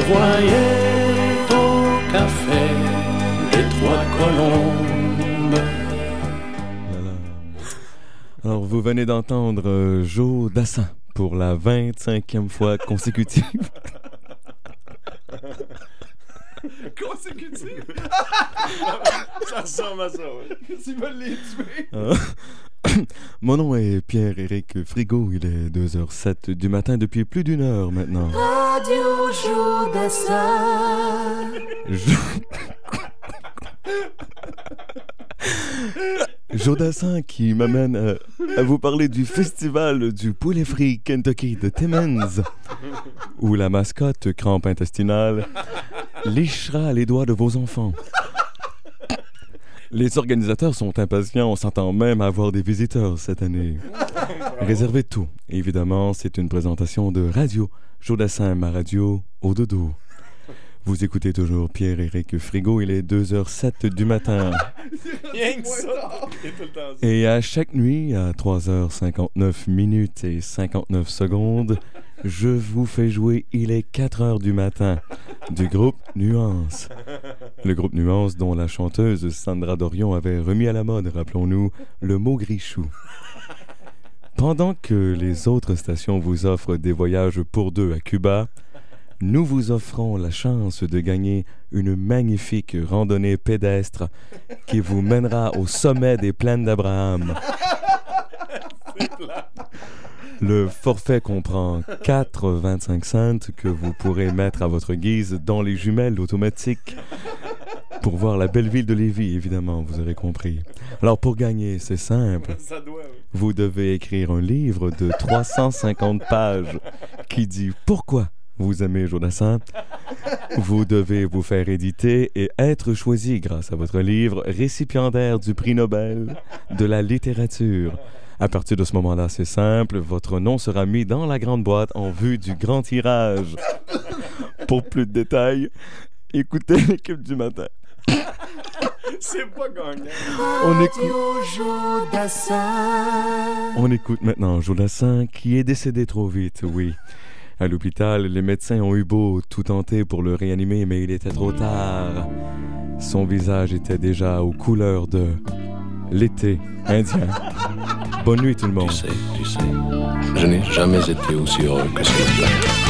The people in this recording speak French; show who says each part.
Speaker 1: voyais au café les trois colombes.
Speaker 2: Voilà. Alors, vous venez d'entendre Joe Dassin pour la 25e fois consécutive.
Speaker 3: Consécutive? Ça ressemble à ça, ouais. Tu vas les tuer.
Speaker 2: Mon nom est Pierre-Éric Frigo. Il est 2h07 du matin depuis plus d'une heure maintenant.
Speaker 4: Radio Joe Dassin.
Speaker 2: Joe Dassin qui m'amène à vous parler du festival du poulet frit Kentucky de Timmins, où la mascotte crampe intestinale lichera les doigts de vos enfants. Les organisateurs sont impatients, on s'entend même à avoir des visiteurs cette année. Réservez tout. Évidemment, c'est une présentation de Radio Joe Dassin, ma radio au dodo. Vous écoutez toujours Pierre-Éric Frigo, il est 2h07 du matin.
Speaker 3: Rien que ça.
Speaker 2: Et à chaque nuit, à 3h59 minutes et 59 secondes, je vous fais jouer Il est 4h du matin du groupe Nuance. Le groupe Nuance dont la chanteuse Sandra Dorion avait remis à la mode, rappelons-nous, le mot grichou. Pendant que les autres stations vous offrent des voyages pour deux à Cuba, nous vous offrons la chance de gagner une magnifique randonnée pédestre qui vous mènera au sommet des plaines d'Abraham. Le forfait comprend 4 25 cents que vous pourrez mettre à votre guise dans les jumelles automatiques pour voir la belle ville de Lévis, évidemment, vous aurez compris. Alors pour gagner, c'est simple. Vous devez écrire un livre de 350 pages qui dit pourquoi vous aimez Joe Dassin. Vous devez vous faire éditer et être choisi grâce à votre livre récipiendaire du prix Nobel de la littérature. À partir de ce moment-là, c'est simple, votre nom sera mis dans la grande boîte en vue du grand tirage. Pour plus de détails, écoutez l'équipe du matin.
Speaker 3: C'est pas gagnant.
Speaker 2: On écoute maintenant Joe Dassin qui est décédé trop vite, oui. À l'hôpital, les médecins ont eu beau tout tenter pour le réanimer, mais il était trop tard. Son visage était déjà aux couleurs de l'été indien. Bonne nuit tout le monde.
Speaker 5: Tu sais, je n'ai jamais été aussi heureux que ce matin.